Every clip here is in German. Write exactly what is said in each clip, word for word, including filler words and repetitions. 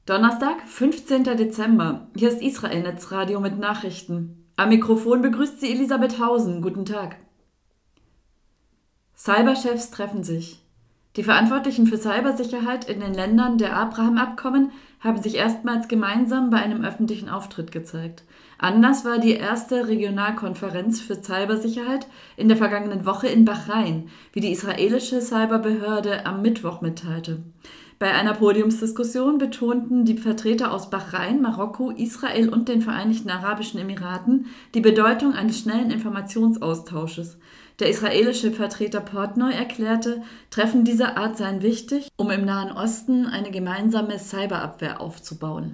Donnerstag, fünfzehnter Dezember. Hier ist Israel Netzradio mit Nachrichten. Am Mikrofon begrüßt sie Elisabeth Hausen. Guten Tag. Cyberchefs treffen sich. Die Verantwortlichen für Cybersicherheit in den Ländern der Abraham-Abkommen haben sich erstmals gemeinsam bei einem öffentlichen Auftritt gezeigt. Anlass war die erste Regionalkonferenz für Cybersicherheit in der vergangenen Woche in Bahrain, wie die israelische Cyberbehörde am Mittwoch mitteilte. Bei einer Podiumsdiskussion betonten die Vertreter aus Bahrain, Marokko, Israel und den Vereinigten Arabischen Emiraten die Bedeutung eines schnellen Informationsaustausches. Der israelische Vertreter Portnoy erklärte, Treffen dieser Art seien wichtig, um im Nahen Osten eine gemeinsame Cyberabwehr aufzubauen.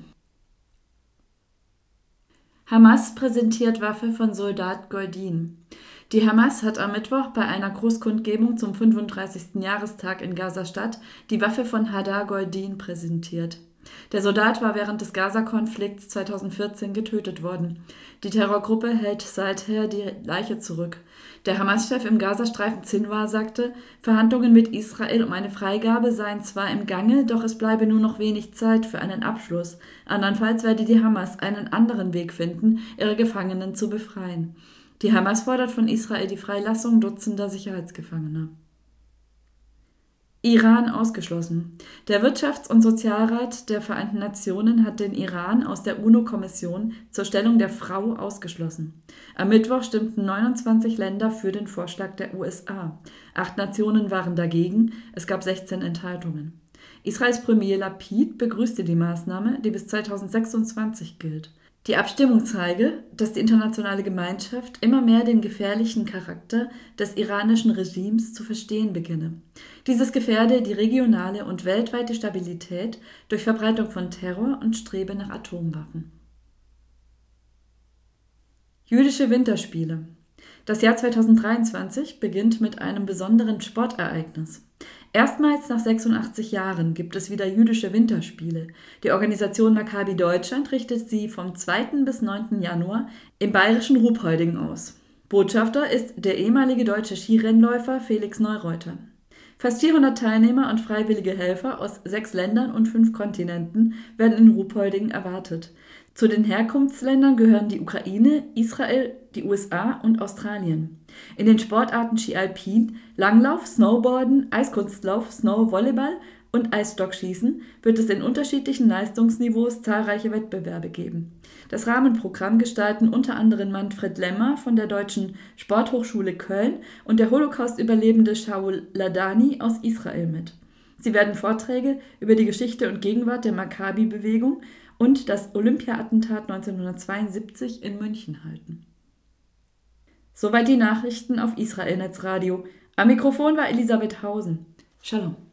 Hamas präsentiert Waffe von Soldat Goldin. Die Hamas hat am Mittwoch bei einer Großkundgebung zum fünfunddreißigsten Jahrestag in Gaza-Stadt die Waffe von Hadar Goldin präsentiert. Der Soldat war während des Gaza-Konflikts zweitausendvierzehn getötet worden. Die Terrorgruppe hält seither die Leiche zurück. Der Hamas-Chef im Gazastreifen Sinwar sagte, Verhandlungen mit Israel um eine Freigabe seien zwar im Gange, doch es bleibe nur noch wenig Zeit für einen Abschluss. Andernfalls werde die Hamas einen anderen Weg finden, ihre Gefangenen zu befreien. Die Hamas fordert von Israel die Freilassung Dutzender Sicherheitsgefangener. Iran ausgeschlossen. Der Wirtschafts- und Sozialrat der Vereinten Nationen hat den Iran aus der UNO-Kommission zur Stellung der Frau ausgeschlossen. Am Mittwoch stimmten neunundzwanzig Länder für den Vorschlag der U S A. Acht Nationen waren dagegen, es gab sechzehn Enthaltungen. Israels Premier Lapid begrüßte die Maßnahme, die bis zweitausendsechsundzwanzig gilt. Die Abstimmung zeige, dass die internationale Gemeinschaft immer mehr den gefährlichen Charakter des iranischen Regimes zu verstehen beginne. Dieses gefährde die regionale und weltweite Stabilität durch Verbreitung von Terror und strebe nach Atomwaffen. Jüdische Winterspiele. Das Jahr zweitausenddreiundzwanzig beginnt mit einem besonderen Sportereignis. Erstmals nach sechsundachtzig Jahren gibt es wieder jüdische Winterspiele. Die Organisation Maccabi Deutschland richtet sie vom zweiten bis neunten Januar im bayerischen Ruhpolding aus. Botschafter ist der ehemalige deutsche Skirennläufer Felix Neureuter. Fast vierhundert Teilnehmer und freiwillige Helfer aus sechs Ländern und fünf Kontinenten werden in Ruhpolding erwartet. Zu den Herkunftsländern gehören die Ukraine, Israel, die U S A und Australien. In den Sportarten Ski Alpin, Langlauf, Snowboarden, Eiskunstlauf, Snowvolleyball und Eisstockschießen wird es in unterschiedlichen Leistungsniveaus zahlreiche Wettbewerbe geben. Das Rahmenprogramm gestalten unter anderem Manfred Lemmer von der Deutschen Sporthochschule Köln und der Holocaust-Überlebende Shaul Ladani aus Israel mit. Sie werden Vorträge über die Geschichte und Gegenwart der Maccabi-Bewegung und das Olympia-Attentat neunzehnhundertzweiundsiebzig in München halten. Soweit die Nachrichten auf Israel Netzradio. Am Mikrofon war Elisabeth Hausen. Shalom.